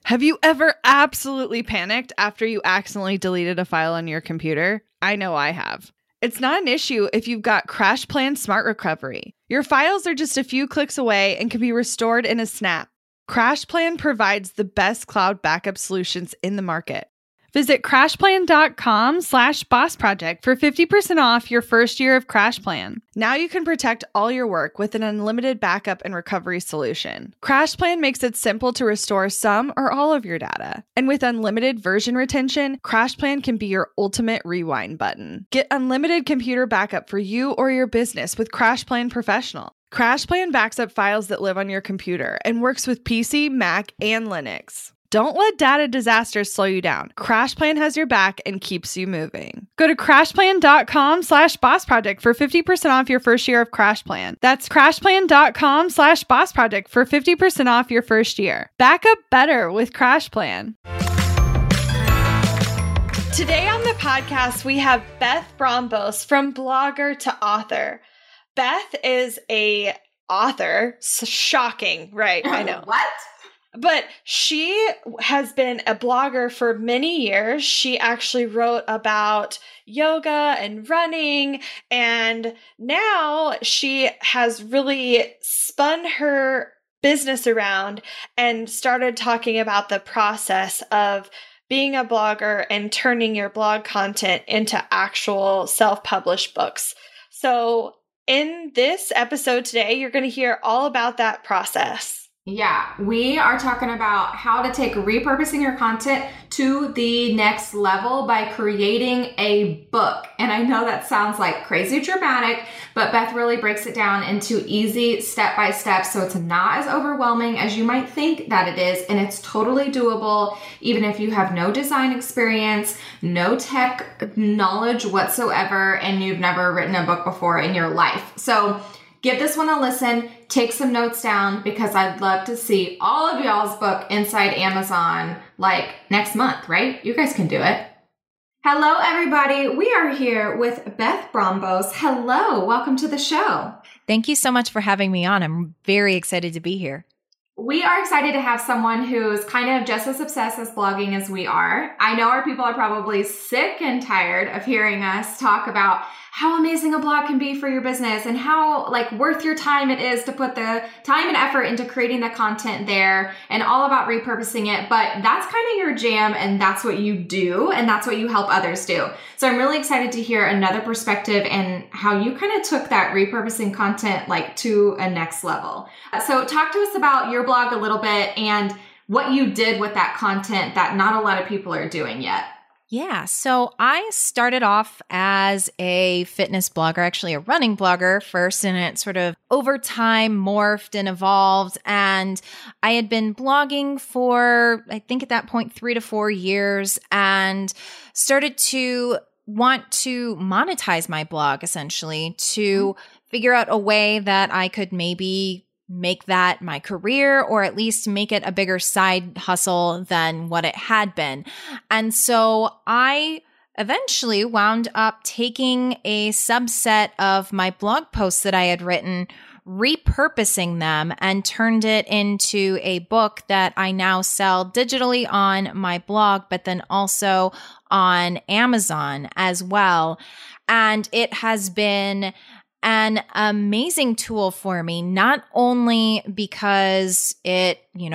Have you ever absolutely panicked after you accidentally deleted a file on your computer? I know I have. It's not an issue if you've got CrashPlan Smart Recovery. Your files are just a few clicks away and can be restored in a snap. CrashPlan provides the best cloud backup solutions in the market. Visit crashplan.com/bossproject for 50% off your first year of CrashPlan. Now you can protect all your work with an unlimited backup and recovery solution. CrashPlan makes it simple to restore some or all of your data. And with unlimited version retention, CrashPlan can be your ultimate rewind button. Get unlimited computer backup for you or your business with CrashPlan Professional. CrashPlan backs up files that live on your computer and works with PC, Mac, and Linux. Don't let data disasters slow you down. CrashPlan has your back and keeps you moving. Go to crashplan.com/bossproject for 50% off your first year of CrashPlan. That's crashplan.com/bossproject for 50% off your first year. Back up better with CrashPlan. Today on the podcast, we have Beth Brombos from blogger to author. Beth is a author. Shocking, right? I know. What? But she has been a blogger for many years. She actually wrote about yoga and running, and now she has really spun her business around and started talking about the process of being a blogger and turning your blog content into actual self-published books. So in this episode today, you're going to hear all about that process. Yeah, we are talking about how to take repurposing your content to the next level by creating a book. And I know that sounds like crazy dramatic, but Beth really breaks it down into easy step-by-step so it's not as overwhelming as you might think that it is. And it's totally doable, even if you have no design experience, no tech knowledge whatsoever, and you've never written a book before in your life. So give this one a listen, take some notes down, because I'd love to see all of y'all's book inside Amazon like next month, right? You guys can do it. Hello, everybody. We are here with Beth Brombos. Hello. Welcome to the show. Thank you so much for having me on. I'm very excited to be here. We are excited to have someone who's kind of just as obsessed with blogging as we are. I know our people are probably sick and tired of hearing us talk about how amazing a blog can be for your business and how worth your time it is to put the time and effort into creating the content there and all about repurposing it. But that's kind of your jam, and that's what you do, and that's what you help others do. So I'm really excited to hear another perspective and how you kind of took that repurposing content to a next level. So talk to us about your blog a little bit and what you did with that content that not a lot of people are doing yet. Yeah, so I started off as a fitness blogger, actually a running blogger first, and it sort of over time morphed and evolved. And I had been blogging for, I think at that point, 3 to 4 years, and started to want to monetize my blog essentially to figure out a way that I could maybe make that my career, or at least make it a bigger side hustle than what it had been. And so I eventually wound up taking a subset of my blog posts that I had written, repurposing them, and turned it into a book that I now sell digitally on my blog, but then also on Amazon as well. And it has been an amazing tool for me, not only because it,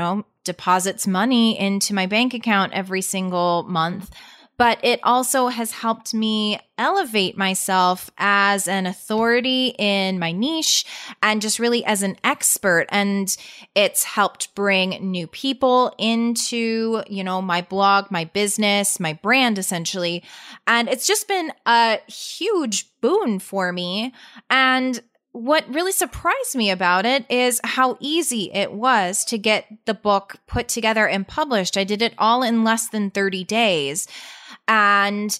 deposits money into my bank account every single month, but it also has helped me elevate myself as an authority in my niche and just really as an expert. And it's helped bring new people into, my blog, my business, my brand, essentially. And it's just been a huge boon for me. And what really surprised me about it is how easy it was to get the book put together and published. I did it all in less than 30 days. And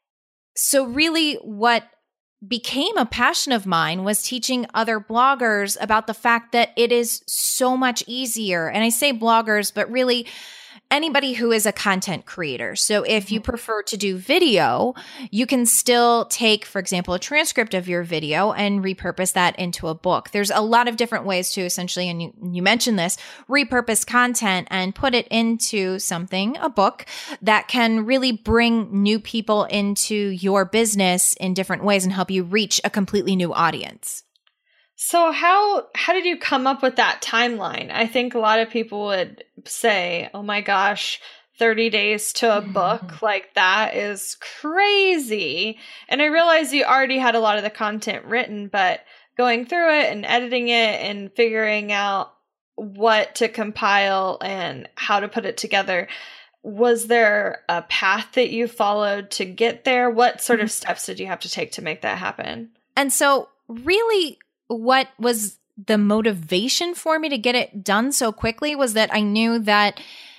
so really what became a passion of mine was teaching other bloggers about the fact that it is so much easier. And I say bloggers, but really anybody who is a content creator. So if you prefer to do video, you can still take, for example, a transcript of your video and repurpose that into a book. There's a lot of different ways to essentially, and you mentioned this, repurpose content and put it into something, a book, that can really bring new people into your business in different ways and help you reach a completely new audience. So how did you come up with that timeline? I think a lot of people would say, oh my gosh, 30 days to a book, like that is crazy. And I realized you already had a lot of the content written, but going through it and editing it and figuring out what to compile and how to put it together, was there a path that you followed to get there? What sort of steps did you have to take to make that happen? And so really, what was the motivation for me to get it done so quickly was that I knew that,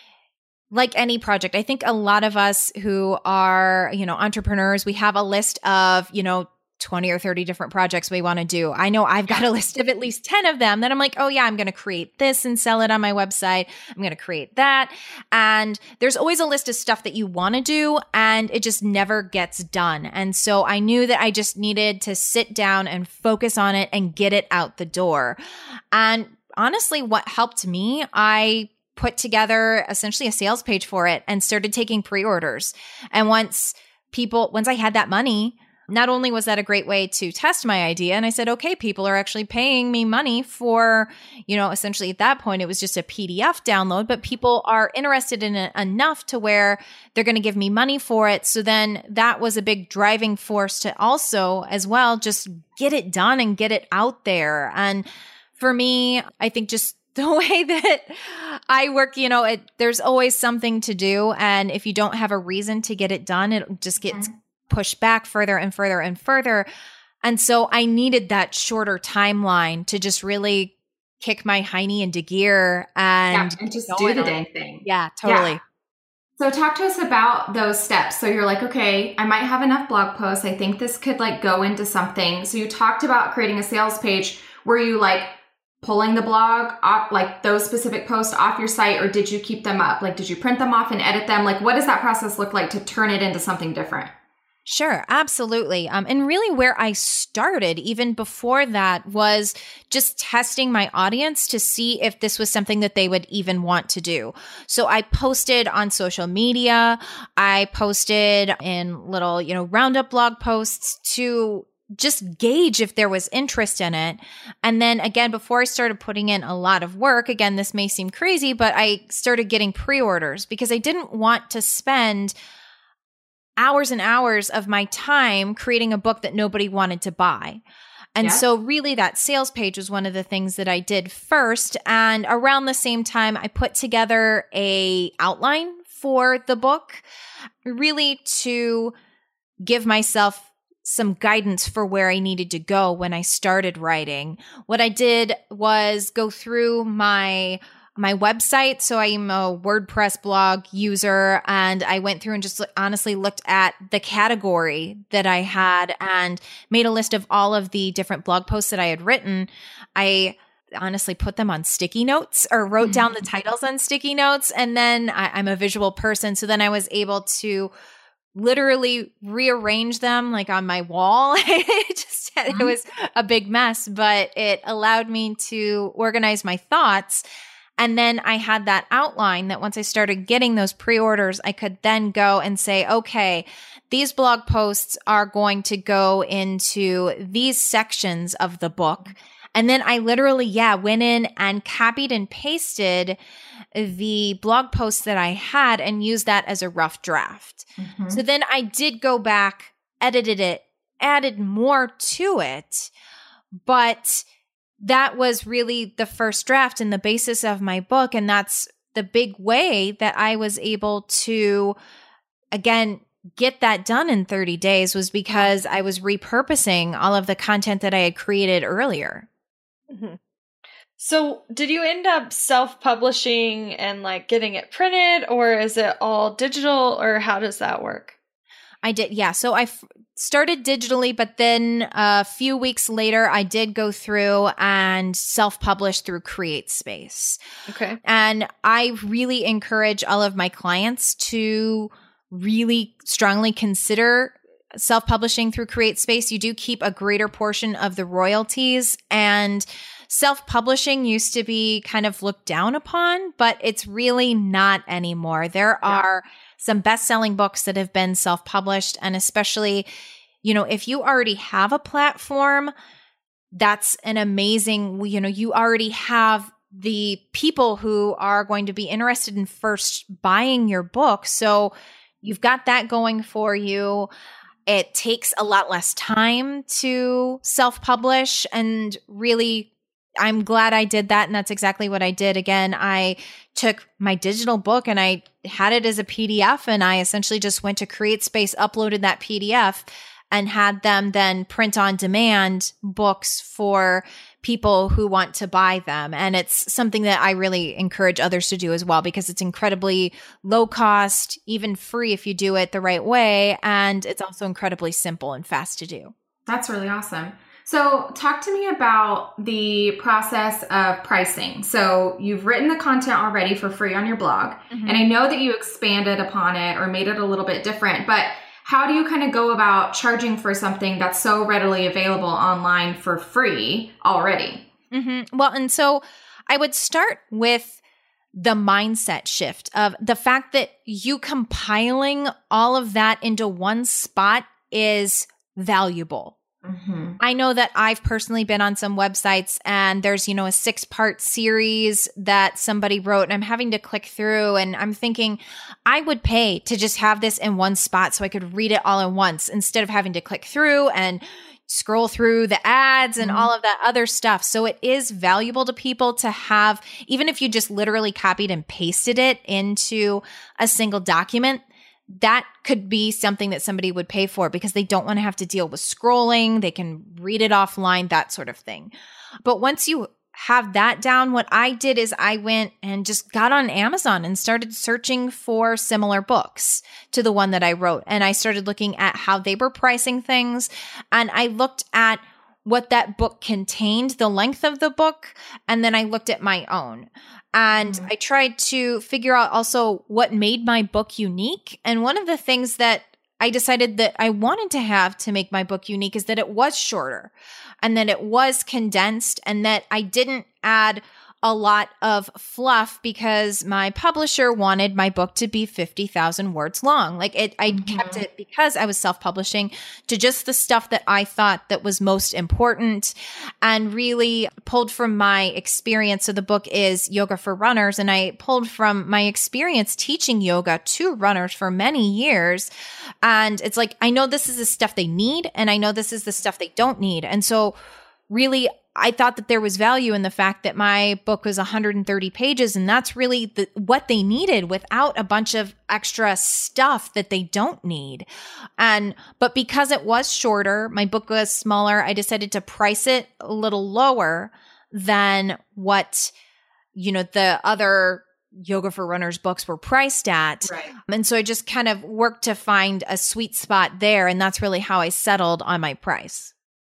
like any project, I think a lot of us who are, entrepreneurs, we have a list of, 20 or 30 different projects we want to do. I know I've got a list of at least 10 of them that I'm like, oh yeah, I'm going to create this and sell it on my website. I'm going to create that. And there's always a list of stuff that you want to do and it just never gets done. And so I knew that I just needed to sit down and focus on it and get it out the door. And honestly, what helped me, I put together essentially a sales page for it and started taking pre-orders. And once I had that money, not only was that a great way to test my idea, and I said, okay, people are actually paying me money for, essentially at that point, it was just a PDF download, but people are interested in it enough to where they're going to give me money for it. So then that was a big driving force to also, as well, just get it done and get it out there. And for me, I think just the way that I work, there's always something to do. And if you don't have a reason to get it done, it just gets pushed back further and further and further. And so I needed that shorter timeline to just really kick my hiney into gear and just do the dang thing. Yeah, totally. Yeah. So talk to us about those steps. So you're like, okay, I might have enough blog posts. I think this could go into something. So you talked about creating a sales page. Were you pulling the blog off, those specific posts off your site, or did you keep them up? Did you print them off and edit them? What does that process look like to turn it into something different? Sure, absolutely. And really where I started even before that was just testing my audience to see if this was something that they would even want to do. So I posted on social media. I posted in little, roundup blog posts to just gauge if there was interest in it. And then again, before I started putting in a lot of work, again, this may seem crazy, but I started getting pre-orders because I didn't want to spend hours and hours of my time creating a book that nobody wanted to buy. And so really that sales page was one of the things that I did first. And around the same time, I put together a outline for the book, really to give myself some guidance for where I needed to go when I started writing. What I did was go through my website. So I'm a WordPress blog user, and I went through and just honestly looked at the category that I had and made a list of all of the different blog posts that I had written. I honestly put them on sticky notes or wrote down the titles on sticky notes. And then I'm a visual person. So then I was able to literally rearrange them on my wall. It was a big mess, but it allowed me to organize my thoughts. And then I had that outline that once I started getting those pre-orders, I could then go and say, okay, these blog posts are going to go into these sections of the book. And then I literally, went in and copied and pasted the blog posts that I had and used that as a rough draft. So then I did go back, edited it, added more to it, but that was really the first draft and the basis of my book. And that's the big way that I was able to, again, get that done in 30 days was because I was repurposing all of the content that I had created earlier. So did you end up self-publishing and getting it printed, or is it all digital, or how does that work? I did. Yeah. So I started digitally, but then a few weeks later, I did go through and self-publish through CreateSpace. Okay. And I really encourage all of my clients to really strongly consider self-publishing through CreateSpace. You do keep a greater portion of the royalties, and self-publishing used to be kind of looked down upon, but it's really not anymore. There are some best-selling books that have been self-published, and especially, if you already have a platform, that's an amazing, you already have the people who are going to be interested in first buying your book. So you've got that going for you. It takes a lot less time to self-publish, and really, I'm glad I did that. And that's exactly what I did. Again, I took my digital book and I had it as a PDF, and I essentially just went to CreateSpace, uploaded that PDF, and had them then print on demand books for people who want to buy them. And it's something that I really encourage others to do as well, because it's incredibly low cost, even free if you do it the right way. And it's also incredibly simple and fast to do. That's really awesome. So talk to me about the process of pricing. So you've written the content already for free on your blog, and I know that you expanded upon it or made it a little bit different, but how do you kind of go about charging for something that's so readily available online for free already? Well, and so I would start with the mindset shift of the fact that you compiling all of that into one spot is valuable. I know that I've personally been on some websites, and there's, a 6-part series that somebody wrote, and I'm having to click through, and I'm thinking I would pay to just have this in one spot so I could read it all at once instead of having to click through and scroll through the ads and all of that other stuff. So it is valuable to people to have, even if you just literally copied and pasted it into a single document, that could be something that somebody would pay for because they don't want to have to deal with scrolling. They can read it offline, that sort of thing. But once you have that down, what I did is I went and just got on Amazon and started searching for similar books to the one that I wrote. And I started looking at how they were pricing things. And I looked at what that book contained, the length of the book, and then I looked at my own. And I tried to figure out also what made my book unique. And one of the things that I decided that I wanted to have to make my book unique is that it was shorter and that it was condensed and that I didn't add a lot of fluff because my publisher wanted my book to be 50,000 words long. I kept it because I was self-publishing to just the stuff that I thought that was most important and really pulled from my experience. So the book is Yoga for Runners, and I pulled from my experience teaching yoga to runners for many years. And it's like, I know this is the stuff they need, and I know this is the stuff they don't need. And so really, I thought that there was value in the fact that my book was 130 pages, and that's really what they needed without a bunch of extra stuff that they don't need. But because it was shorter, my book was smaller, I decided to price it a little lower than what, the other Yoga for Runners books were priced at. Right. And so I just kind of worked to find a sweet spot there, and that's really how I settled on my price.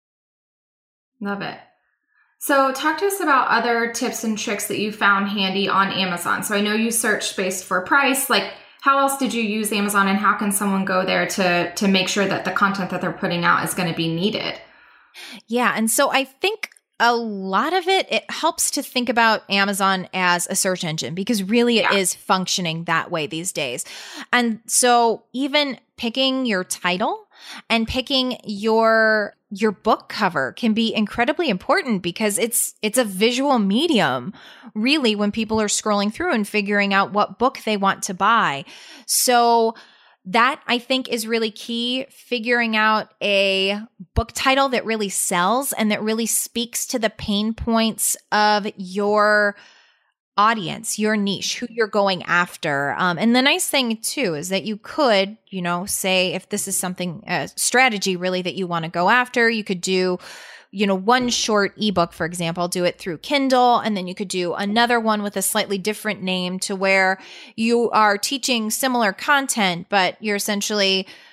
Love it. So talk to us about other tips and tricks that you found handy on Amazon. So I know you searched based for price. How else did you use Amazon, and how can someone go there to make sure that the content that they're putting out is going to be needed? Yeah. And so I think a lot of it helps to think about Amazon as a search engine because really it is functioning that way these days. And so even picking your title and picking your book cover can be incredibly important because it's a visual medium, really, when people are scrolling through and figuring out what book they want to buy. So that, I think, is really key, figuring out a book title that really sells and that really speaks to the pain points of your audience, your niche, who you're going after. And the nice thing too is that you could, say if this is something, a strategy really that you want to go after, you could do, one short ebook, for example, do it through Kindle, and then you could do another one with a slightly different name to where you are teaching similar content, but you're essentially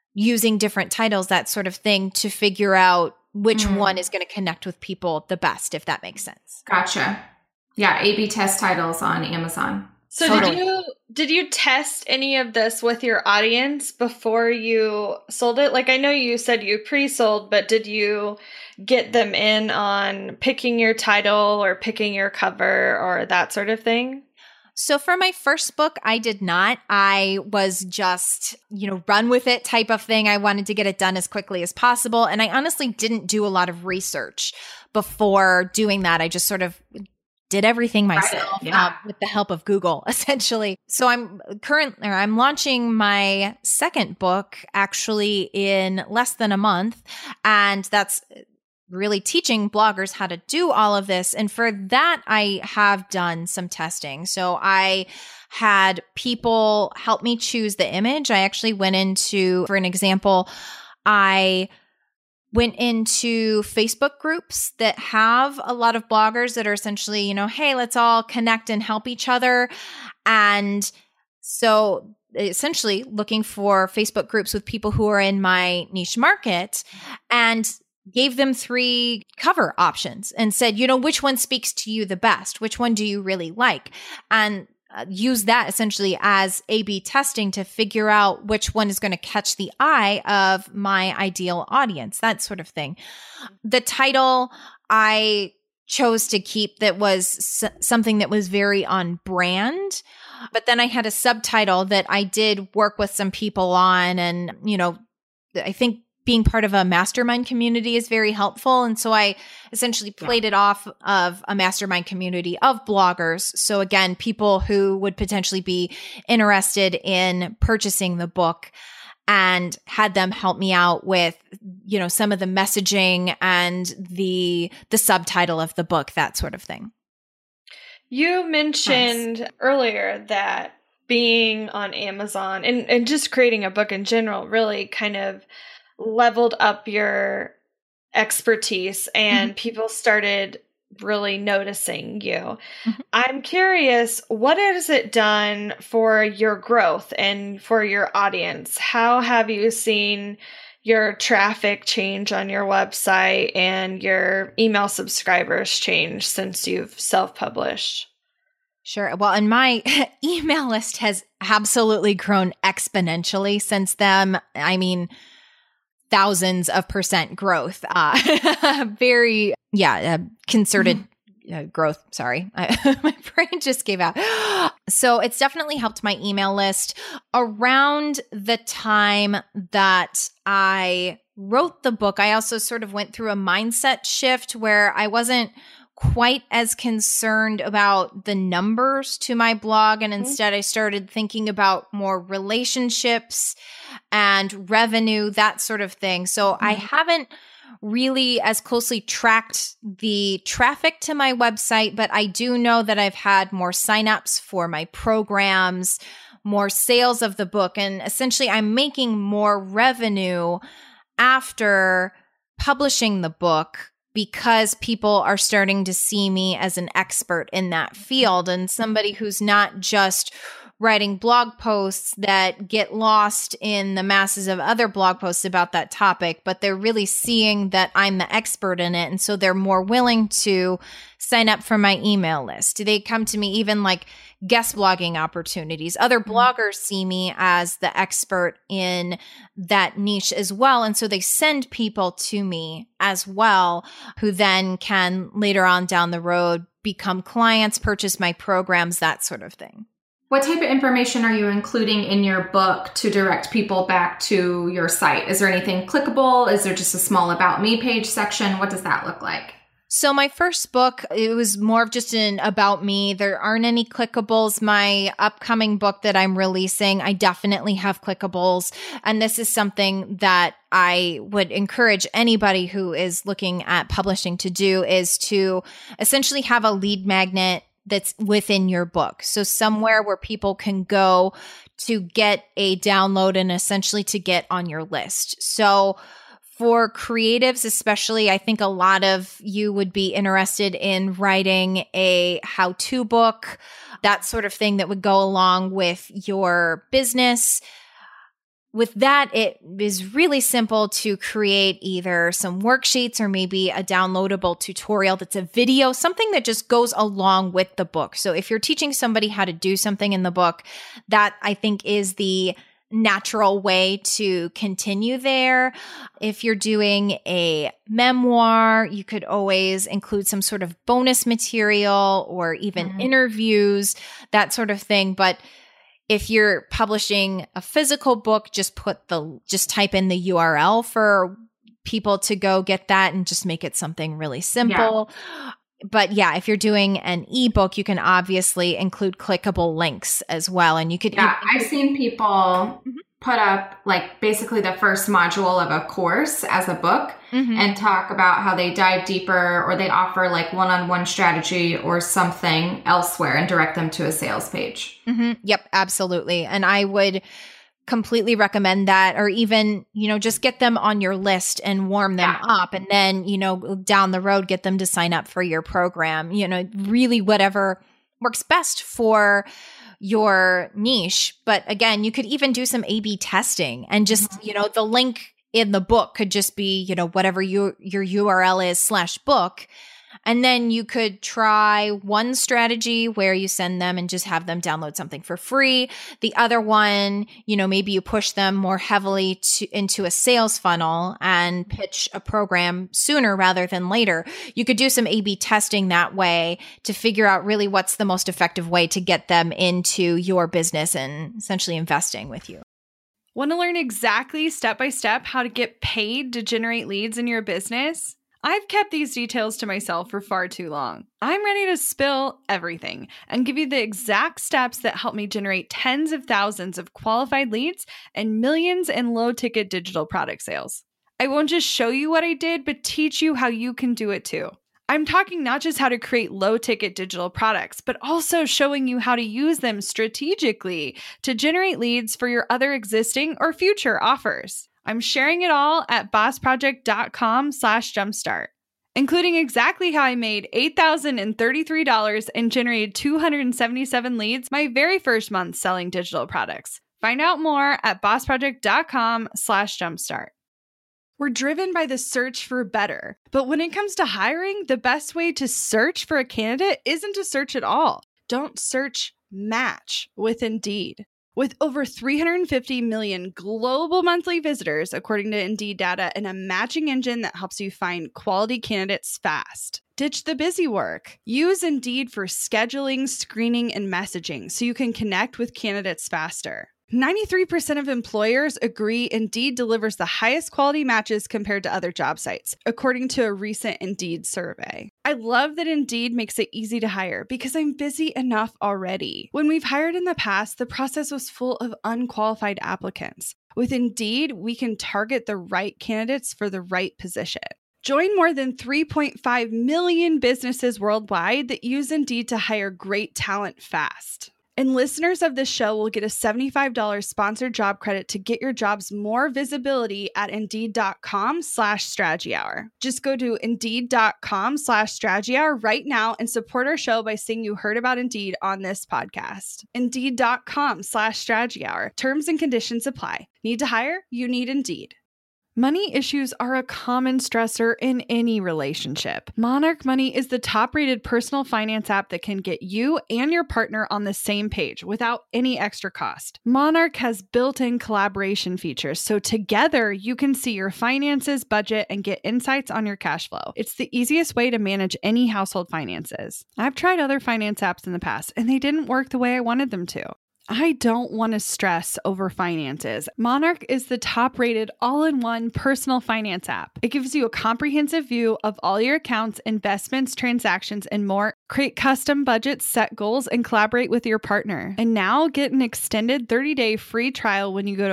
using different titles, that sort of thing, to figure out which one is going to connect with people the best, if that makes sense. Gotcha. Yeah, A/B test titles on Amazon. So did you test any of this with your audience before you sold it? Like, I know you said you pre-sold, but did you get them in on picking your title or picking your cover or that sort of thing? So for my first book, I did not. I was just, run with it type of thing. I wanted to get it done as quickly as possible. And I honestly didn't do a lot of research before doing that. I just sort of did everything myself with the help of Google, essentially. So I'm launching my second book actually in less than a month. And that's really teaching bloggers how to do all of this. And for that, I have done some testing. So I had people help me choose the image. I actually went into, for an example, I went into Facebook groups that have a lot of bloggers that are essentially, hey, let's all connect and help each other. And so essentially looking for Facebook groups with people who are in my niche market, and gave them 3 cover options and said, which one speaks to you the best? Which one do you really like? And use that essentially as A/B testing to figure out which one is going to catch the eye of my ideal audience, that sort of thing. The title I chose to keep that was something that was very on brand. But then I had a subtitle that I did work with some people on. And, I think being part of a mastermind community is very helpful. And so I essentially played it off of a mastermind community of bloggers. So again, people who would potentially be interested in purchasing the book, and had them help me out with, some of the messaging and the subtitle of the book, that sort of thing. You mentioned earlier that being on Amazon and just creating a book in general really kind of leveled up your expertise, and people started really noticing you. I'm curious, what has it done for your growth and for your audience? How have you seen your traffic change on your website and your email subscribers change since you've self-published? Sure. Well, and my email list has absolutely grown exponentially since then. I mean, thousands of % growth. Very, concerted growth. Sorry. My brain just gave out. So it's definitely helped my email list. Around the time that I wrote the book, I also sort of went through a mindset shift where I wasn't quite as concerned about the numbers to my blog. And instead I started thinking about more relationships and revenue, that sort of thing. So I haven't really as closely tracked the traffic to my website, but I do know that I've had more signups for my programs, more sales of the book. And essentially I'm making more revenue after publishing the book, because people are starting to see me as an expert in that field and somebody who's not just writing blog posts that get lost in the masses of other blog posts about that topic, but they're really seeing that I'm the expert in it. And so they're more willing to sign up for my email list. They come to me even like guest blogging opportunities. Other bloggers see me as the expert in that niche as well. And so they send people to me as well, who then can later on down the road become clients, purchase my programs, that sort of thing. What type of information are you including in your book to direct people back to your site? Is there anything clickable? Is there just a small About Me page section? What does that look like? So my first book, it was more of just an about me. There aren't any clickables. My upcoming book that I'm releasing, I definitely have clickables. And this is something that I would encourage anybody who is looking at publishing to do, is to essentially have a lead magnet that's within your book. So somewhere where people can go to get a download and essentially to get on your list. So for creatives, especially, I think a lot of you would be interested in writing a how-to book, that sort of thing that would go along with your business. with that, it is really simple to create either some worksheets or maybe a downloadable tutorial that's a video, something that just goes along with the book. So if you're teaching somebody how to do something in the book, that I think is the natural way to continue there. If you're doing a memoir, you could always include some sort of bonus material or even interviews, that sort of thing. But if you're publishing a physical book, just type in the URL for people to go get that and just make it something really simple. Yeah. But yeah, if you're doing an ebook, you can obviously include clickable links as well. And you could I've seen people put up like basically the first module of a course as a book and talk about how they dive deeper, or they offer like one-on-one strategy or something elsewhere and direct them to a sales page. Yep, absolutely. And I would completely recommend that, or even, just get them on your list and warm them up. And then, down the road, get them to sign up for your program, really whatever works best for your niche. But again, you could even do some A/B testing and just, the link in the book could just be, whatever your URL is /book. And then you could try one strategy where you send them and just have them download something for free. The other one, maybe you push them more heavily into a sales funnel and pitch a program sooner rather than later. You could do some A/B testing that way to figure out really what's the most effective way to get them into your business and essentially investing with you. Want to learn exactly step by step how to get paid to generate leads in your business? I've kept these details to myself for far too long. I'm ready to spill everything and give you the exact steps that help me generate tens of thousands of qualified leads and millions in low-ticket digital product sales. I won't just show you what I did, but teach you how you can do it too. I'm talking not just how to create low-ticket digital products, but also showing you how to use them strategically to generate leads for your other existing or future offers. I'm sharing it all at bossproject.com/jumpstart, including exactly how I made $8,033 and generated 277 leads my very first month selling digital products. Find out more at bossproject.com/jumpstart. We're driven by the search for better, but when it comes to hiring, the best way to search for a candidate isn't to search at all. Don't search, match with Indeed. With over 350 million global monthly visitors, according to Indeed data, and a matching engine that helps you find quality candidates fast. Ditch the busy work. Use Indeed for scheduling, screening, and messaging so you can connect with candidates faster. 93% of employers agree Indeed delivers the highest quality matches compared to other job sites, according to a recent Indeed survey. I love that Indeed makes it easy to hire because I'm busy enough already. When we've hired in the past, the process was full of unqualified applicants. With Indeed, we can target the right candidates for the right position. Join more than 3.5 million businesses worldwide that use Indeed to hire great talent fast. And listeners of this show will get a $75 sponsored job credit to get your jobs more visibility at Indeed.com/Strategy Hour. Just go to Indeed.com/Strategy Hour right now and support our show by saying you heard about Indeed on this podcast. Indeed.com/Strategy Hour. Terms and conditions apply. Need to hire? You need Indeed. Money issues are a common stressor in any relationship. Monarch Money is the top-rated personal finance app that can get you and your partner on the same page without any extra cost. Monarch has built-in collaboration features, so together you can see your finances, budget, and get insights on your cash flow. It's the easiest way to manage any household finances. I've tried other finance apps in the past, and they didn't work the way I wanted them to. I don't want to stress over finances. Monarch is the top-rated all-in-one personal finance app. It gives you a comprehensive view of all your accounts, investments, transactions, and more. Create custom budgets, set goals, and collaborate with your partner. And now get an extended 30-day free trial when you go to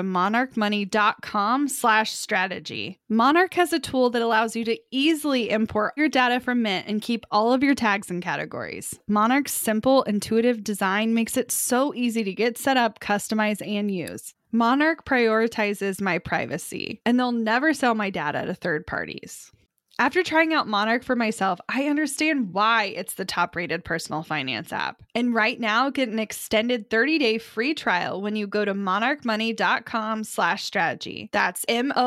monarchmoney.com/strategy. Monarch has a tool that allows you to easily import your data from Mint and keep all of your tags and categories. Monarch's simple, intuitive design makes it so easy to get set up, customize, and use. Monarch prioritizes my privacy, and they'll never sell my data to third parties. After trying out Monarch for myself, I understand why it's the top-rated personal finance app. And right now, get an extended 30-day free trial when you go to monarchmoney.com/strategy. That's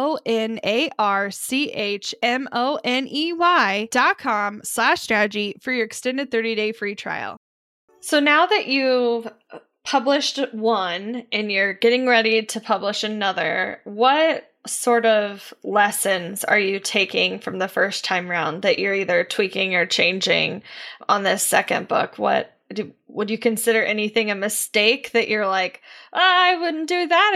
MONARCHMONEY.com/strategy for your extended 30-day free trial. So now that you've published one and you're getting ready to publish another, what sort of lessons are you taking from the first time round that you're either tweaking or changing on this second book? Would you consider anything a mistake that you're like, I wouldn't do that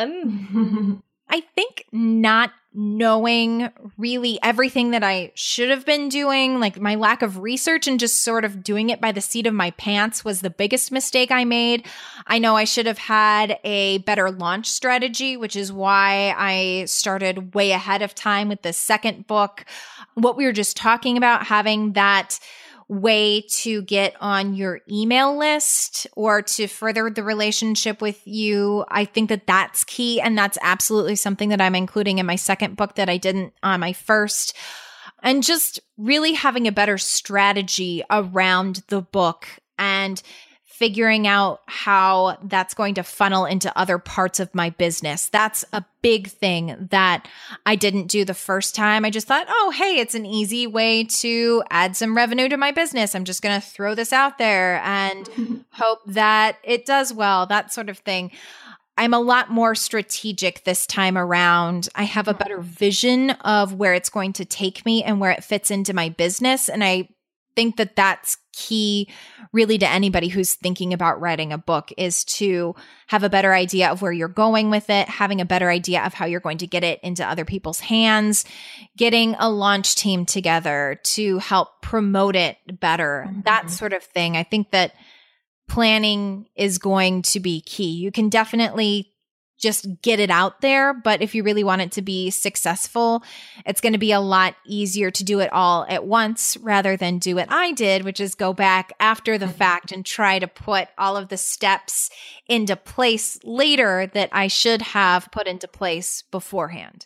again? I think not knowing really everything that I should have been doing, like my lack of research and just sort of doing it by the seat of my pants was the biggest mistake I made. I know I should have had a better launch strategy, which is why I started way ahead of time with the second book. What we were just talking about, having that way to get on your email list or to further the relationship with you. I think that that's key. And that's absolutely something that I'm including in my second book that I didn't on my first. And just really having a better strategy around the book and figuring out how that's going to funnel into other parts of my business. That's a big thing that I didn't do the first time. I just thought, oh, hey, it's an easy way to add some revenue to my business. I'm just going to throw this out there and hope that it does well, that sort of thing. I'm a lot more strategic this time around. I have a better vision of where it's going to take me and where it fits into my business. And I think that that's key really to anybody who's thinking about writing a book, is to have a better idea of where you're going with it, having a better idea of how you're going to get it into other people's hands, getting a launch team together to help promote it better, that sort of thing. I think that planning is going to be key. You can definitely just get it out there, but if you really want it to be successful, it's going to be a lot easier to do it all at once rather than do what I did, which is go back after the fact and try to put all of the steps into place later that I should have put into place beforehand.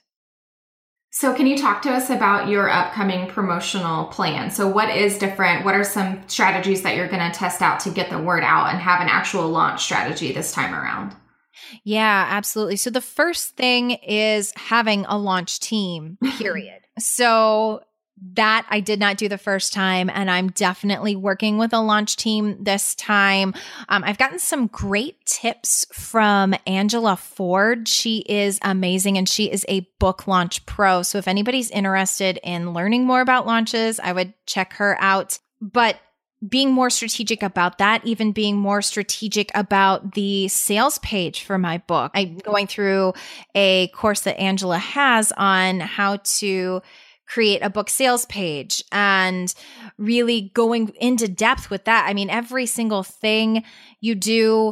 So can you talk to us about your upcoming promotional plan? So what is different? What are some strategies that you're going to test out to get the word out and have an actual launch strategy this time around? Yeah, absolutely. So the first thing is having a launch team, period. So that I did not do the first time, and I'm definitely working with a launch team this time. I've gotten some great tips from Angela Ford. She is amazing, and she is a book launch pro. So if anybody's interested in learning more about launches, I would check her out. But being more strategic about that, even being more strategic about the sales page for my book. I'm going through a course that Angela has on how to create a book sales page and really going into depth with that. I mean, every single thing you do,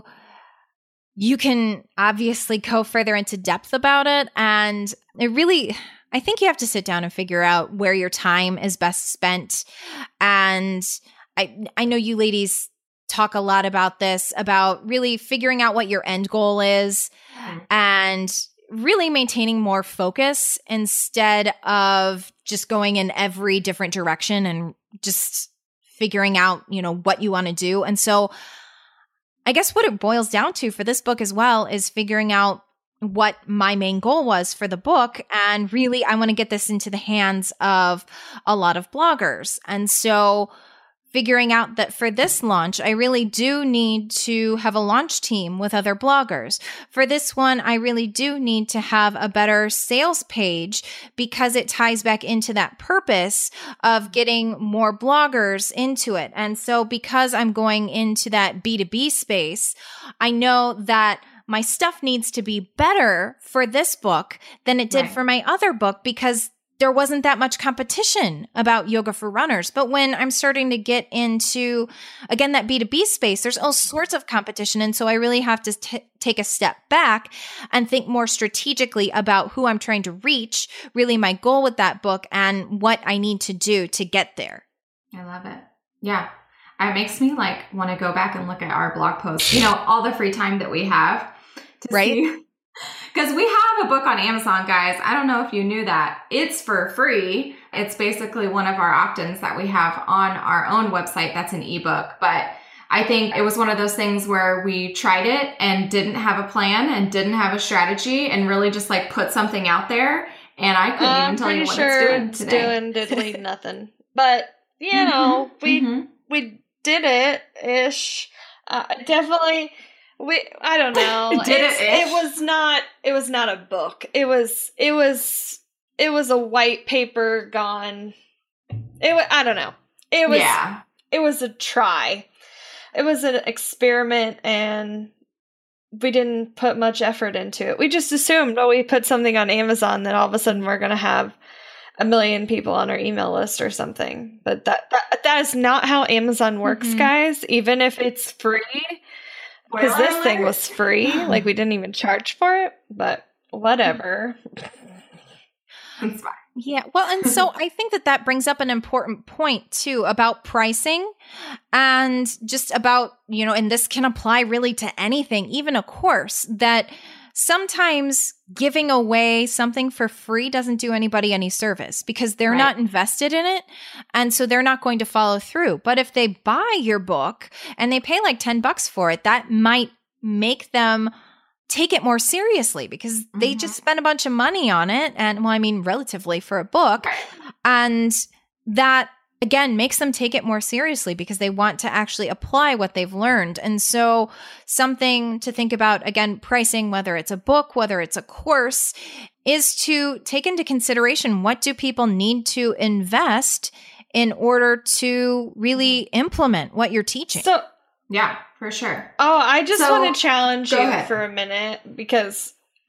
you can obviously go further into depth about it. And it really, I think you have to sit down and figure out where your time is best spent. And I know you ladies talk a lot about this, about really figuring out what your end goal is and really maintaining more focus instead of just going in every different direction and just figuring out, what you want to do. And so I guess what it boils down to for this book as well is figuring out what my main goal was for the book. And really, I want to get this into the hands of a lot of bloggers. And so figuring out that for this launch, I really do need to have a launch team with other bloggers. For this one, I really do need to have a better sales page because it ties back into that purpose of getting more bloggers into it. And so because I'm going into that B2B space, I know that my stuff needs to be better for this book than it did for my other book because there wasn't that much competition about yoga for runners. But when I'm starting to get into, again, that B2B space, there's all sorts of competition. And so I really have to take a step back and think more strategically about who I'm trying to reach, really my goal with that book and what I need to do to get there. I love it. Yeah. It makes me want to go back and look at our blog posts, all the free time that we have to see Because we have a book on Amazon, guys. I don't know if you knew that. It's for free. It's basically one of our opt-ins that we have on our own website. That's an ebook. But I think it was one of those things where we tried it and didn't have a plan and didn't have a strategy and really just like put something out there. And I couldn't even tell you what it's doing today. It's doing diddly nothing. But, you know, we did it ish. Definitely. I don't know. It was not a book. It was a white paper gone. I don't know. It was a try. It was an experiment, and we didn't put much effort into it. We just assumed, we put something on Amazon, that all of a sudden we're going to have 1 million people on our email list or something. But that is not how Amazon works, guys. Even if it's free. Because this thing was free. Like, we didn't even charge for it, but whatever. It's fine. Yeah. Well, and so I think that brings up an important point too about pricing and just about, and this can apply really to anything, even a course, that sometimes giving away something for free doesn't do anybody any service because they're not invested in it. And so they're not going to follow through. But if they buy your book and they pay like $10 for it, that might make them take it more seriously because they just spent a bunch of money on it. And relatively for a book. And that, again, makes them take it more seriously because they want to actually apply what they've learned. And so something to think about, again, pricing, whether it's a book, whether it's a course, is to take into consideration, what do people need to invest in order to really implement what you're teaching? So, yeah, for sure. Oh, I just want to challenge you for a minute because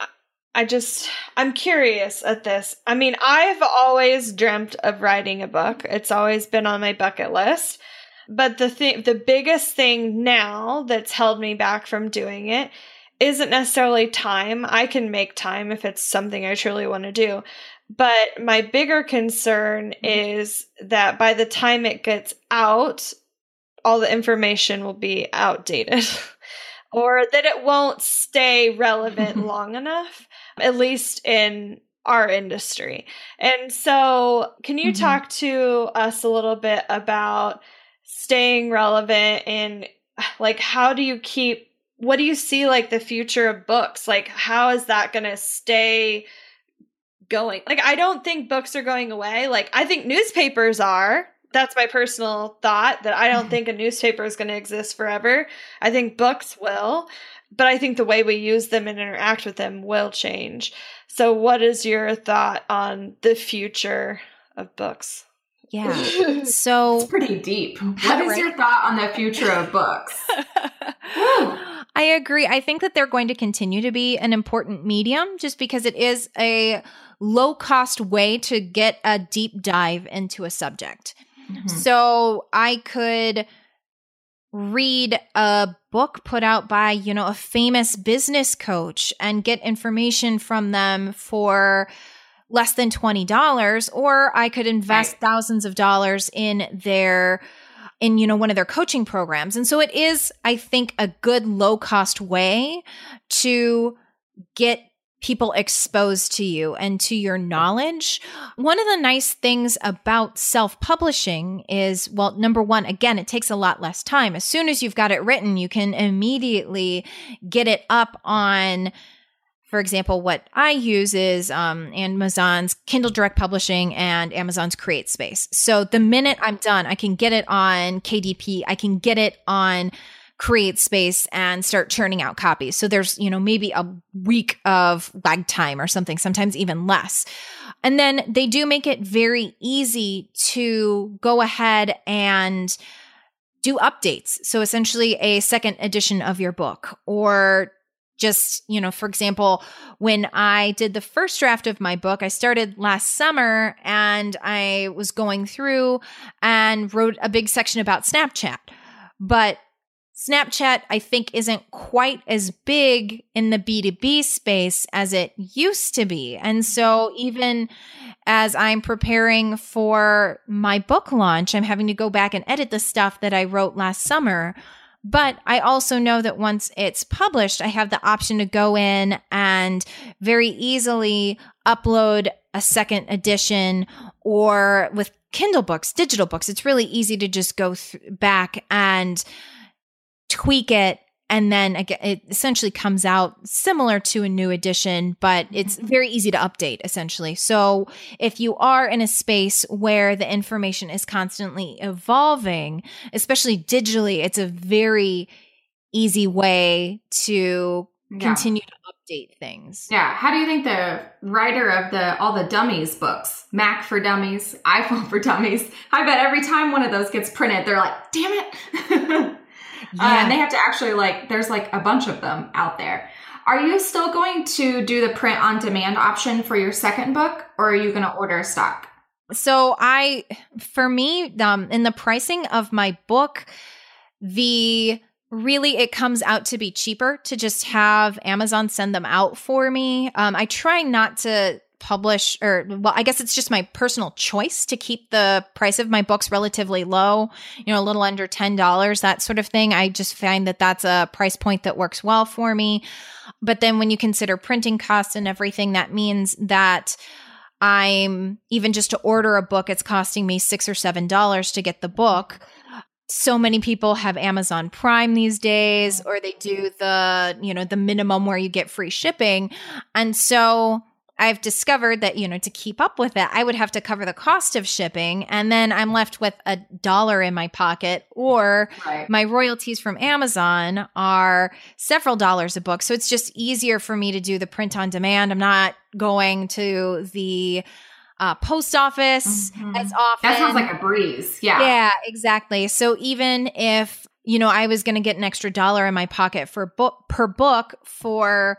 I'm curious at this. I've always dreamt of writing a book. It's always been on my bucket list. But the biggest thing now that's held me back from doing it isn't necessarily time. I can make time if it's something I truly want to do. But my bigger concern is that by the time it gets out, all the information will be outdated or that it won't stay relevant long enough, at least in our industry. And so can you talk to us a little bit about staying relevant and like, what do you see like the future of books? Like, how is that going to stay going? Like, I don't think books are going away. Like, I think newspapers are. That's my personal thought, that I don't think a newspaper is going to exist forever. I think books will, but I think the way we use them and interact with them will change. So what is your thought on the future of books? Yeah. So it's pretty deep. What is your thought on the future of books? I agree. I think that they're going to continue to be an important medium just because it is a low-cost way to get a deep dive into a subject. So I could read a book put out by, a famous business coach and get information from them for less than $20, or I could invest thousands of dollars in one of their coaching programs. And so it is, I think, a good low-cost way to get people exposed to you and to your knowledge. One of the nice things about self-publishing is, well, number one, again, it takes a lot less time. As soon as you've got it written, you can immediately get it up on, for example, what I use is Amazon's Kindle Direct Publishing and Amazon's CreateSpace. So the minute I'm done, I can get it on KDP, I can get it on CreateSpace and start churning out copies. So there's, maybe a week of lag time or something, sometimes even less. And then they do make it very easy to go ahead and do updates. So essentially a second edition of your book, or just, for example, when I did the first draft of my book, I started last summer and I was going through and wrote a big section about Snapchat. But Snapchat, I think, isn't quite as big in the B2B space as it used to be. And so even as I'm preparing for my book launch, I'm having to go back and edit the stuff that I wrote last summer. But I also know that once it's published, I have the option to go in and very easily upload a second edition, or with Kindle books, digital books, it's really easy to just go back and tweak it. And then again, it essentially comes out similar to a new edition, but it's very easy to update essentially. So if you are in a space where the information is constantly evolving, especially digitally, it's a very easy way to continue to update things. Yeah. How do you think the writer of all the Dummies books, Mac for Dummies, iPhone for Dummies, I bet every time one of those gets printed, they're like, damn it. And they have to actually there's a bunch of them out there. Are you still going to do the print on demand option for your second book, or are you going to order stock? So for me, in the pricing of my book, it comes out to be cheaper to just have Amazon send them out for me. I try not to publish, I guess it's just my personal choice to keep the price of my books relatively low, a little under $10, that sort of thing. I just find that that's a price point that works well for me. But then when you consider printing costs and everything, that means that I'm even just to order a book, it's costing me $6 or $7 to get the book. So many people have Amazon Prime these days, or they do the minimum where you get free shipping. And so I've discovered that, to keep up with it, I would have to cover the cost of shipping, and then I'm left with $1 in my pocket, or my royalties from Amazon are several dollars a book. So it's just easier for me to do the print on demand. I'm not going to the post office as often. That sounds like a breeze. Yeah. Yeah, exactly. So even if, I was going to get an extra $1 in my pocket per book for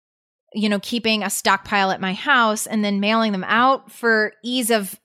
keeping a stockpile at my house and then mailing them out for ease of,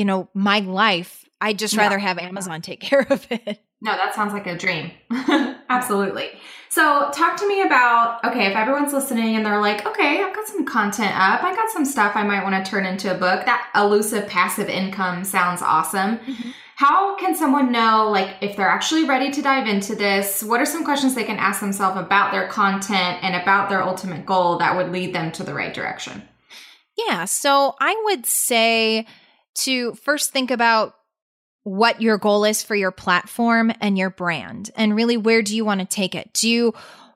my life, I'd just rather have Amazon take care of it. No, that sounds like a dream. Absolutely. So talk to me about, if everyone's listening and they're like, okay, I've got some content up. I got some stuff I might want to turn into a book. That elusive passive income sounds awesome. Mm-hmm. How can someone know, if they're actually ready to dive into this? What are some questions they can ask themselves about their content and about their ultimate goal that would lead them to the right direction? Yeah. So I would say to first think about what your goal is for your platform and your brand, and really where do you want to take it? Do you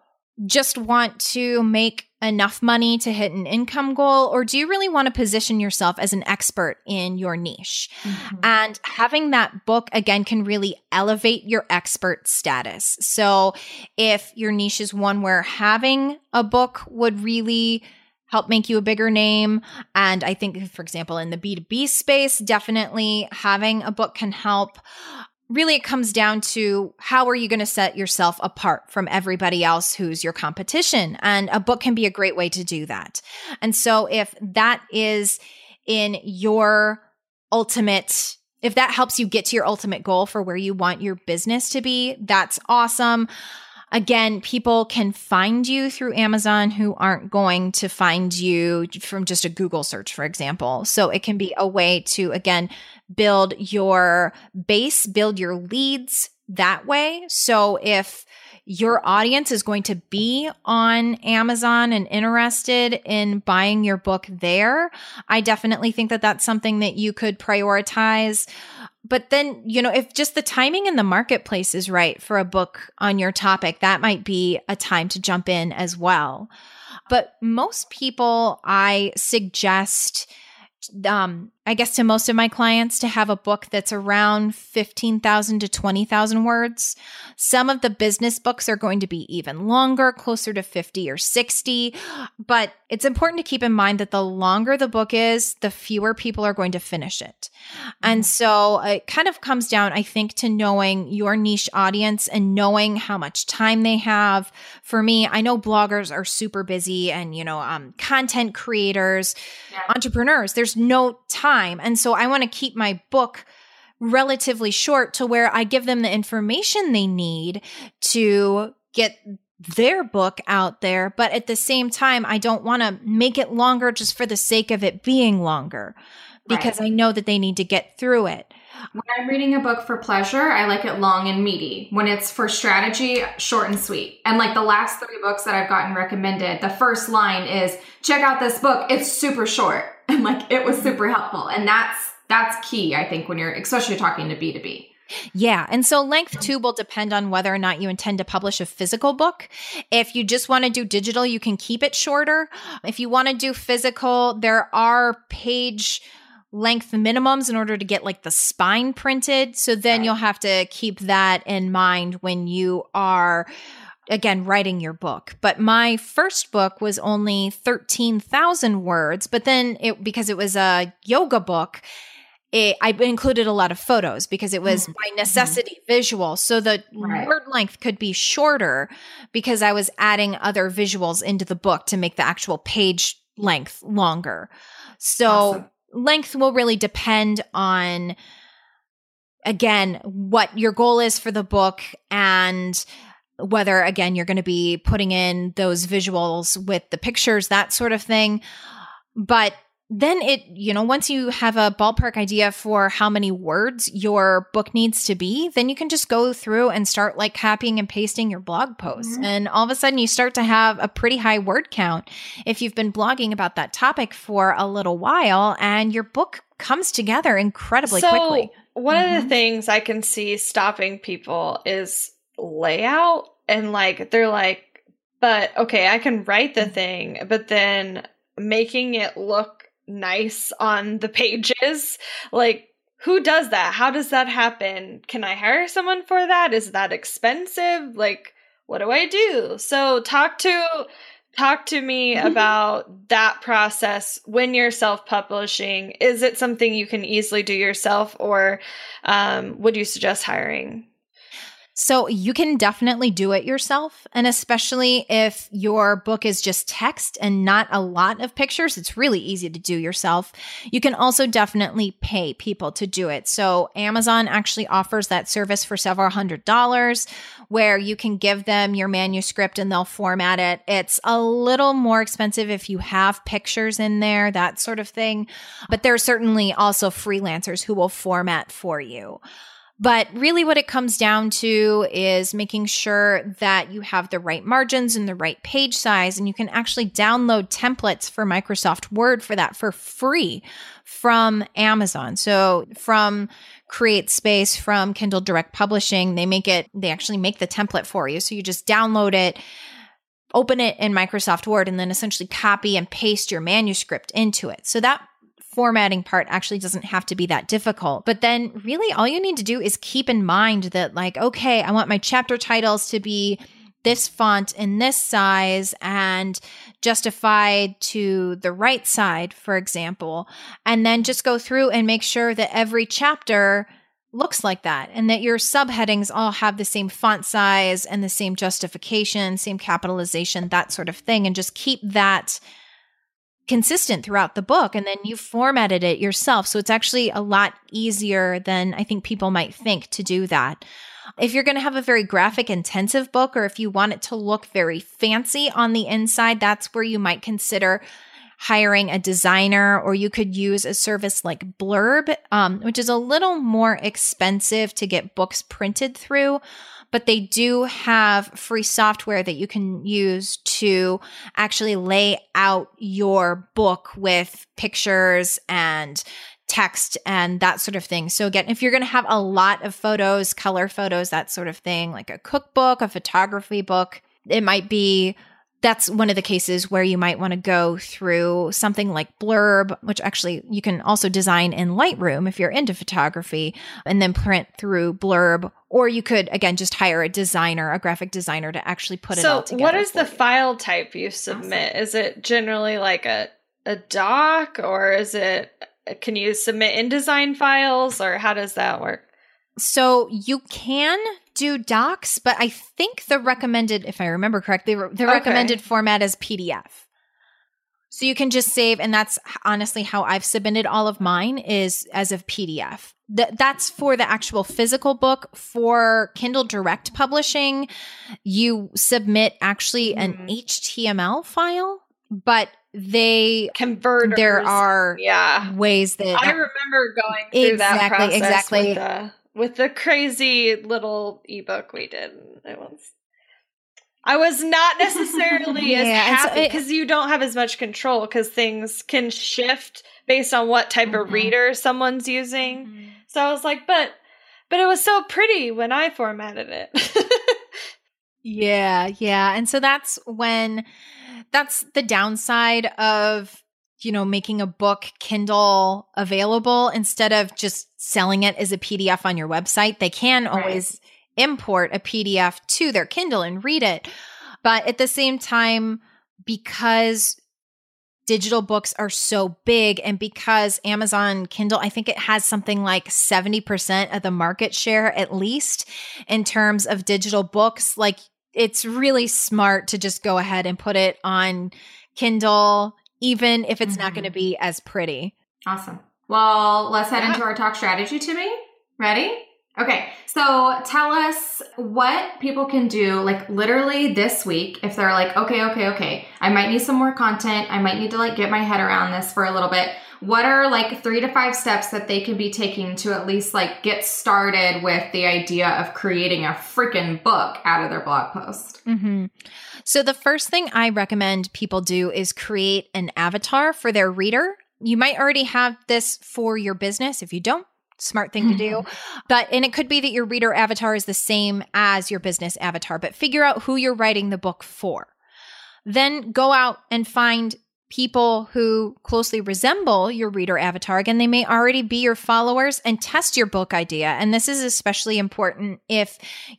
just want to make enough money to hit an income goal, or do you really want to position yourself as an expert in your niche? Mm-hmm. And having that book, again, can really elevate your expert status. So if your niche is one where having a book would really help make you a bigger name, and I think, for example, in the B2B space, definitely having a book can help. Really, it comes down to how are you going to set yourself apart from everybody else who's your competition? And a book can be a great way to do that. And so if that is in your ultimate, if that helps you get to your ultimate goal for where you want your business to be, that's awesome. Again, people can find you through Amazon who aren't going to find you from just a Google search, for example. So it can be a way to, again, build your base, build your leads that way. So if your audience is going to be on Amazon and interested in buying your book there, I definitely think that that's something that you could prioritize. But then, if just the timing in the marketplace is right for a book on your topic, that might be a time to jump in as well. But most people, I suggest, I guess to most of my clients, to have a book that's around 15,000 to 20,000 words. Some of the business books are going to be even longer, closer to 50 or 60. But it's important to keep in mind that the longer the book is, the fewer people are going to finish it. And so it kind of comes down, I think, to knowing your niche audience and knowing how much time they have. For me, I know bloggers are super busy and, content creators, entrepreneurs, there's no time. And so I want to keep my book relatively short to where I give them the information they need to get their book out there. But at the same time, I don't want to make it longer just for the sake of it being longer, because I know that they need to get through it. When I'm reading a book for pleasure, I like it long and meaty. When it's for strategy, short and sweet. And like the last 3 books that I've gotten recommended, the first line is, check out this book. It's super short. And like, it was super helpful. And that's key, I think, when you're, especially talking to B2B. Yeah. And so length too will depend on whether or not you intend to publish a physical book. If you just want to do digital, you can keep it shorter. If you want to do physical, there are page length minimums in order to get like the spine printed. So then you'll have to keep that in mind when you are, again, writing your book. But my first book was only 13,000 words, but then because it was a yoga book, I included a lot of photos because it was by necessity visual. So the word length could be shorter because I was adding other visuals into the book to make the actual page length longer. So length will really depend on, again, what your goal is for the book and whether, again, you're going to be putting in those visuals with the pictures, that sort of thing. But then once you have a ballpark idea for how many words your book needs to be, then you can just go through and start like copying and pasting your blog posts. And all of a sudden you start to have a pretty high word count if you've been blogging about that topic for a little while, and your book comes together incredibly quickly. One of the things I can see stopping people is layout, and like, they're like, but okay, I can write the thing, but then making it look nice on the pages, like, who does that? How does that happen? Can I hire someone for that? Is that expensive? Like, what do I do? So talk to me about that process when you're self-publishing. Is it something you can easily do yourself, or would you suggest hiring? So you can definitely do it yourself. And especially if your book is just text and not a lot of pictures, it's really easy to do yourself. You can also definitely pay people to do it. So Amazon actually offers that service for several $100s where you can give them your manuscript and they'll format it. It's a little more expensive if you have pictures in there, that sort of thing. But there are certainly also freelancers who will format for you. But really what it comes down to is making sure that you have the right margins and the right page size. And you can actually download templates for Microsoft Word for that for free from Amazon. So from CreateSpace, from Kindle Direct Publishing, they actually make the template for you. So you just download it, open it in Microsoft Word, and then essentially copy and paste your manuscript into it. So that formatting part actually doesn't have to be that difficult. But then really all you need to do is keep in mind that, like, okay, I want my chapter titles to be this font in this size and justified to the right side, for example, and then just go through and make sure that every chapter looks like that and that your subheadings all have the same font size and the same justification, same capitalization, that sort of thing, and just keep that consistent throughout the book. And then you formatted it yourself. So it's actually a lot easier than I think people might think to do that. If you're going to have a very graphic intensive book, or if you want it to look very fancy on the inside, that's where you might consider hiring a designer, or you could use a service like Blurb, which is a little more expensive to get books printed through. But they do have free software that you can use to actually lay out your book with pictures and text and that sort of thing. So again, if you're going to have a lot of photos, color photos, that sort of thing, like a cookbook, a photography book, that's one of the cases where you might want to go through something like Blurb, which actually you can also design in Lightroom if you're into photography, and then print through Blurb. Or you could, again, just hire a designer, a graphic designer, to actually put it all together. So what is the file type you submit? Is it generally like a doc, or can you submit InDesign files, or how does that work? So you can do docs, but I think the recommended, if I remember correctly, the recommended format is PDF. So you can just save, and that's honestly how I've submitted all of mine, is as a PDF. That's for the actual physical book. For Kindle Direct Publishing, you submit actually an HTML file but converters. There are ways that I remember going through that process with the crazy little ebook we did. I was not necessarily as happy because you don't have as much control because things can shift based on what type of reader someone's using. Mm-hmm. So I was like, but it was so pretty when I formatted it. Yeah. And so that's the downside of, making a book Kindle available instead of just selling it as a PDF on your website. They can always import a PDF to their Kindle and read it. But at the same time, because digital books are so big and because Amazon Kindle, I think it has something like 70% of the market share, at least in terms of digital books, like it's really smart to just go ahead and put it on Kindle, even if it's not going to be as pretty. Awesome. Well, let's head into our talk strategy, Timmy. Ready? Okay. So tell us what people can do, like literally this week, if they're like, okay, I might need some more content. I might need to like get my head around this for a little bit. What are like 3 to 5 steps that they can be taking to at least like get started with the idea of creating a freaking book out of their blog post? Mm-hmm. So the first thing I recommend people do is create an avatar for their reader. You might already have this for your business. If you don't, smart thing to do. And it could be that your reader avatar is the same as your business avatar, but figure out who you're writing the book for. Then go out and find people who closely resemble your reader avatar. Again, they may already be your followers, and test your book idea. And this is especially important if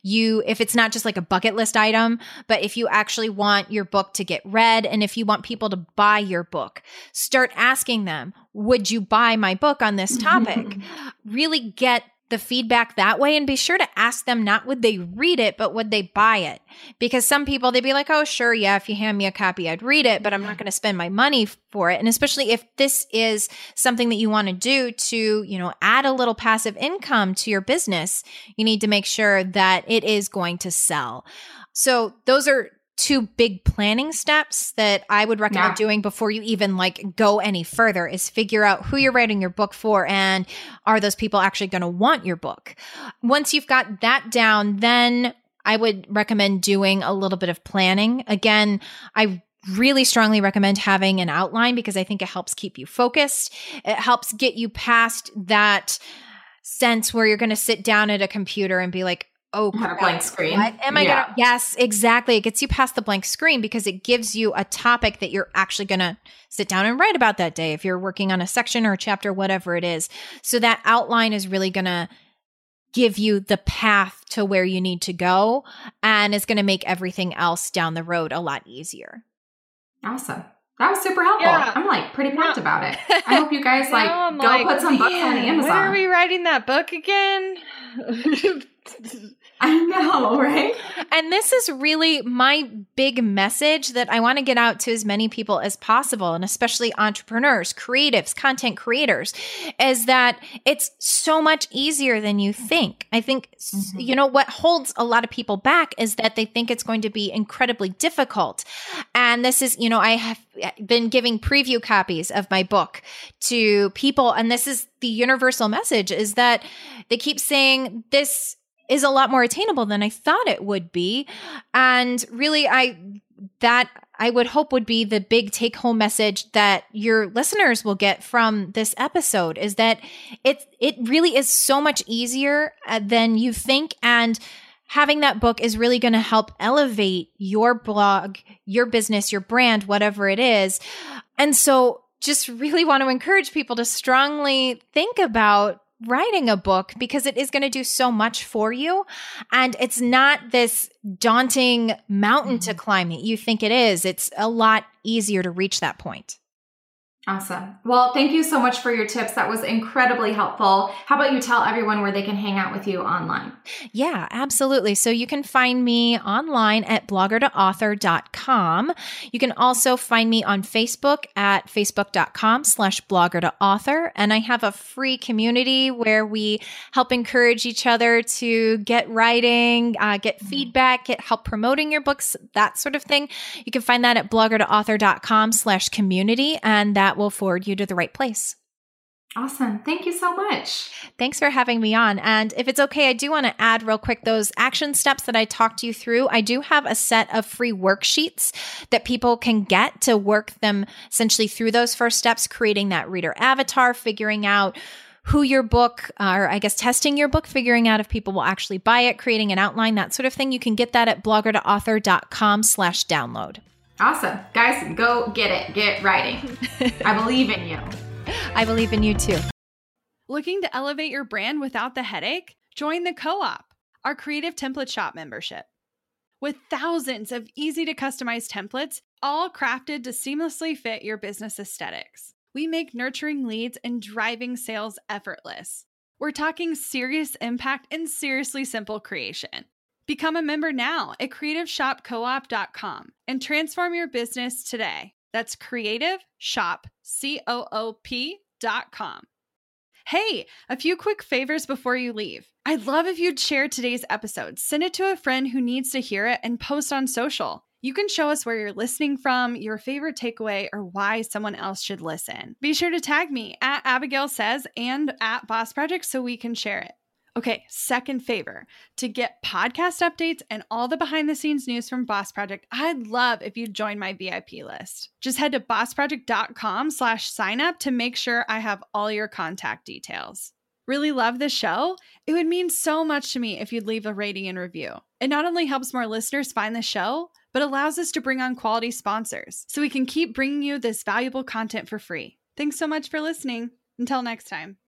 it's not just like a bucket list item, but if you actually want your book to get read and if you want people to buy your book, start asking them, would you buy my book on this topic? Really get the feedback that way, and be sure to ask them not would they read it, but would they buy it? Because some people, they'd be like, oh, sure, yeah, if you hand me a copy, I'd read it, but I'm not going to spend my money for it. And especially if this is something that you want to do to, add a little passive income to your business, you need to make sure that it is going to sell. So those are 2 big planning steps that I would recommend doing before you even like go any further, is figure out who you're writing your book for and are those people actually going to want your book. Once you've got that down, then I would recommend doing a little bit of planning. Again, I really strongly recommend having an outline because I think it helps keep you focused. It helps get you past that sense where you're going to sit down at a computer and be like, oh, a blank screen. What am I gonna? Yes, exactly. It gets you past the blank screen because it gives you a topic that you're actually going to sit down and write about that day if you're working on a section or a chapter, whatever it is. So that outline is really going to give you the path to where you need to go, and it's going to make everything else down the road a lot easier. Awesome. That was super helpful. Yeah. I'm like pretty pumped about it. I hope you guys go put some books on Amazon. When are we writing that book again? I know, right? And this is really my big message that I want to get out to as many people as possible, and especially entrepreneurs, creatives, content creators, is that it's so much easier than you think. I think, what holds a lot of people back is that they think it's going to be incredibly difficult. And this is, I have been giving preview copies of my book to people, and this is the universal message, is that they keep saying this is a lot more attainable than I thought it would be. And really, I would hope would be the big take-home message that your listeners will get from this episode, is that it really is so much easier than you think. And having that book is really going to help elevate your blog, your business, your brand, whatever it is. And so just really want to encourage people to strongly think about writing a book, because it is going to do so much for you. And it's not this daunting mountain to climb that you think it is. It's a lot easier to reach that point. Awesome. Well, thank you so much for your tips. That was incredibly helpful. How about you tell everyone where they can hang out with you online? Yeah, absolutely. So you can find me online at blogger2author.com. You can also find me on Facebook at facebook.com/blogger2author. And I have a free community where we help encourage each other to get writing, get feedback, get help promoting your books, that sort of thing. You can find that at blogger2author.com/community, and that will forward you to the right place. Awesome. Thank you so much. Thanks for having me on. And if it's okay, I do want to add real quick those action steps that I talked you through. I do have a set of free worksheets that people can get to work them essentially through those first steps, creating that reader avatar, figuring out who your book, or I guess testing your book, figuring out if people will actually buy it, creating an outline, that sort of thing. You can get that at blogger2author.com/download. Awesome. Guys, go get it. Get writing. I believe in you. I believe in you too. Looking to elevate your brand without the headache? Join the Co-op, our creative template shop membership. With thousands of easy to customize templates, all crafted to seamlessly fit your business aesthetics, we make nurturing leads and driving sales effortless. We're talking serious impact and seriously simple creation. Become a member now at creativeshopcoop.com and transform your business today. That's creativeshopcoop.com. Hey, a few quick favors before you leave. I'd love if you'd share today's episode, send it to a friend who needs to hear it, and post on social. You can show us where you're listening from, your favorite takeaway, or why someone else should listen. Be sure to tag me at Abigail Says and at Boss Project so we can share it. Okay, second favor, to get podcast updates and all the behind the scenes news from Boss Project, I'd love if you'd join my VIP list. Just head to bossproject.com/sign up to make sure I have all your contact details. Really love the show? It would mean so much to me if you'd leave a rating and review. It not only helps more listeners find the show, but allows us to bring on quality sponsors so we can keep bringing you this valuable content for free. Thanks so much for listening. Until next time.